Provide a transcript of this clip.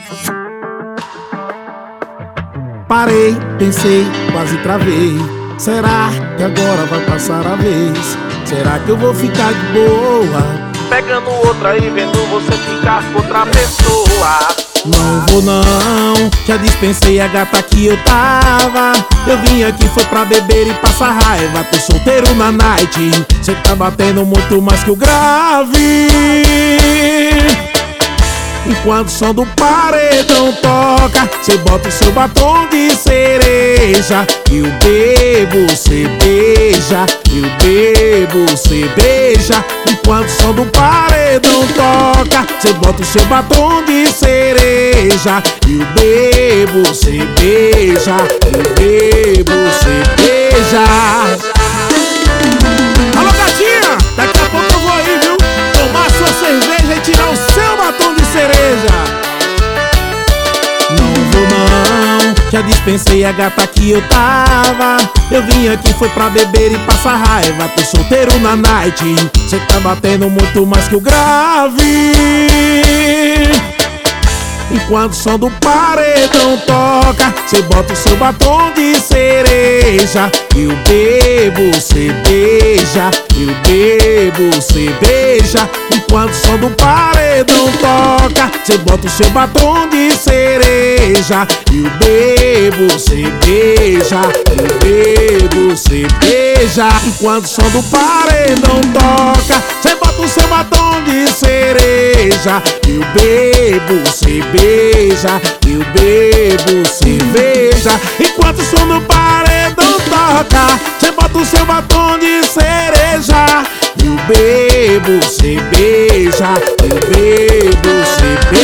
Parei, pensei, quase travei. Será que agora vai passar a vez? Será que eu vou ficar de boa? Pegando outra e vendo você ficar com outra pessoa. Não vou não, já dispensei a gata que eu tava. Eu vim aqui foi pra beber e passar raiva. Tô solteiro na night, cê tá batendo muito mais que o grave. Enquanto o som do paredão toca, cê bota o seu batom de cereja. Eu bebo, cê beija. Eu bebo, cê beija. Enquanto o som do paredão toca, cê bota o seu batom de cereja. Eu bebo, cê beija. Eu bebo, cê beija. Alô, gatinha, daqui a pouco eu vou aí, viu? Tomar sua cerveja e tirar o seu batom de cereja. Não vou não, já dispensei a gata que eu tava. Eu vim aqui foi pra beber e passar raiva. Tô solteiro na night, cê tá batendo muito mais que o grave. Enquanto o som do paredão toca, cê bota o seu batom de cereja. Eu bebo, cê beija. Eu bebo, cê beija. Enquanto o som do paredão toca, cê bota o seu batom de cereja. Eu bebo, cê beija. Eu bebo, cê beija. Enquanto o som do paredão toca, cê bota o seu batom de cereja. Eu bebo, cê beija. Eu bebo cerveja. Enquanto o som do paredão toca, cê bota o seu batom de cereja. Eu bebo, cê beija. Eu bebo, cê beija.